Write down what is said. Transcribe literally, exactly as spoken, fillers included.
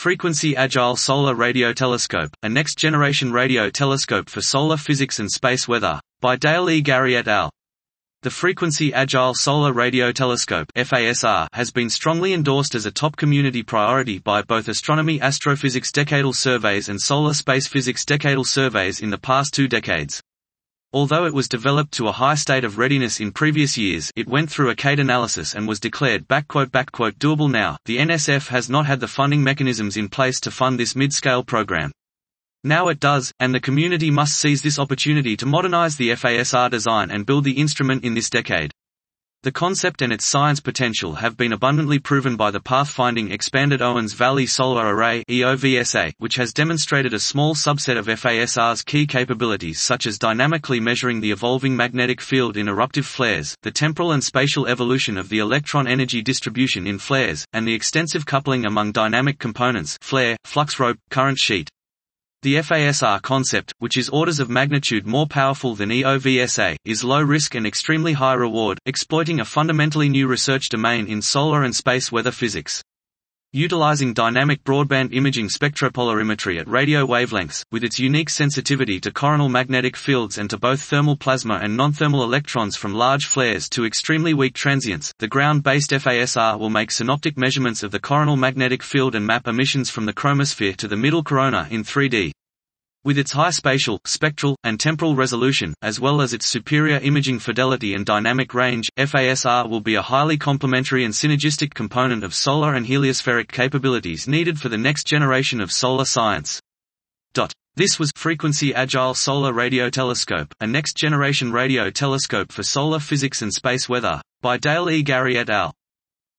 Frequency Agile Solar Radio Telescope, a next-generation radio telescope for solar physics and space weather, by Dale E. Gary et al. The Frequency Agile Solar Radio Telescope (F A S R) has been strongly endorsed as a top community priority by both astronomy astrophysics decadal surveys and solar space physics decadal surveys in the past two decades. Although it was developed to a high state of readiness in previous years, it went through a C A D analysis and was declared "doable now." The N S F has not had the funding mechanisms in place to fund this mid-scale program. Now it does, and the community must seize this opportunity to modernize the F A S R design and build the instrument in this decade. The concept and its science potential have been abundantly proven by the pathfinding Expanded Owens Valley Solar Array (E O V S A), which has demonstrated a small subset of F A S R's key capabilities such as dynamically measuring the evolving magnetic field in eruptive flares, the temporal and spatial evolution of the electron energy distribution in flares, and the extensive coupling among dynamic components flare, flux rope, current sheet. The F A S R concept, which is orders of magnitude more powerful than E O V S A, is low risk and extremely high reward, exploiting a fundamentally new research domain in solar and space weather physics. Utilizing dynamic broadband imaging spectropolarimetry at radio wavelengths, with its unique sensitivity to coronal magnetic fields and to both thermal plasma and non-thermal electrons from large flares to extremely weak transients, the ground-based F A S R will make synoptic measurements of the coronal magnetic field and map emissions from the chromosphere to the middle corona in three D. With its high spatial, spectral, and temporal resolution, as well as its superior imaging fidelity and dynamic range, F A S R will be a highly complementary and synergistic component of solar and heliospheric capabilities needed for the next generation of solar science. This was Frequency Agile Solar Radio Telescope, a next-generation radio telescope for solar physics and space weather, by Dale E. Gary et al.